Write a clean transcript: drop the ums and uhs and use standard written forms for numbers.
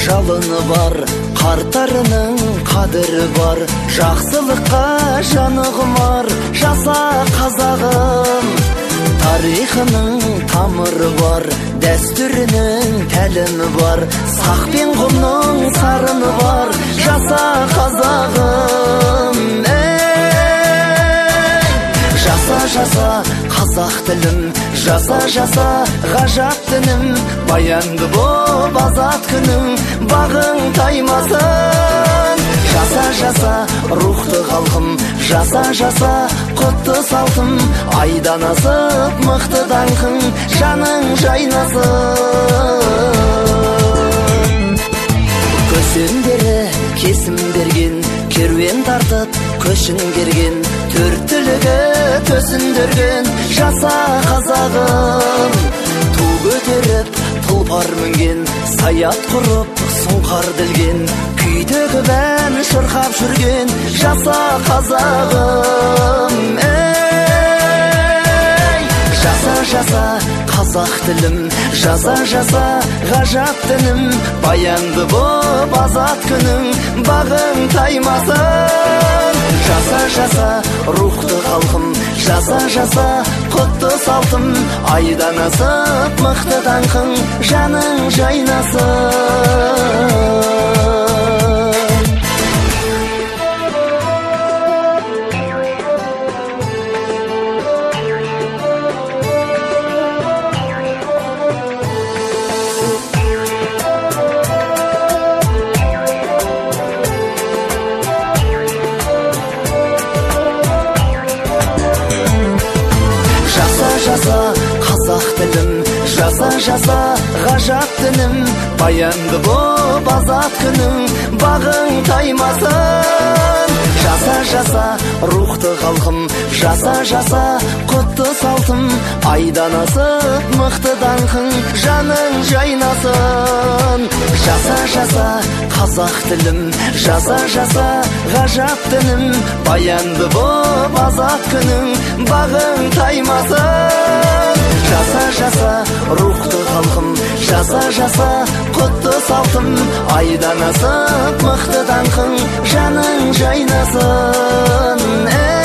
жалыны бар, қарттарының қадірі бар. Жақсылыққа жаны құмар, жаса қазағым. Тарихының тамыры бар, дәстүрінің тәлімі бар. Сақ пен құмның сарыны бар, жаса қазағым. Жаса қазақ тілім, жаса ғажап дінім. Баянды боп азат күнің, бағың таймасын. Жаса рухты халқым, жаса құтты салтым. Айдан асып мықты даңқың, жаның жайнасын. Көсемдері кесім берген, керуен тартып көшін керген. Төрт түлігі төсіндірген, жаса қазағым. Ту көтеріп тұлпар мінген, саят құрып сұңқар ділген. Күйдегі бән шырқап жүрген, жаса қазағым. Жаса қазақ тілім, жаса ғажап дінім. Баянды боп азат күнің, бағың таймасын. Жаса рухты халқым, жаса құтты салтым. Айдан асып мықты даңқың, жаның жайнасын. Қазақ тілім, жаса ғажап дінім. Баянды боп азат күнің, бағың таймасын. Жаса рухты халқым, жаса құтты салтым. Айдан асып мықты даңқың, жаның жайнасын. Жаса қазақ тілім, жаса ғажап дінім. Баянды боп азат күнің, бағың таймасын. Жаса рухты халқым, жаса құтты салтым. Айдан асып мықты даңқың, жаның жайнасын.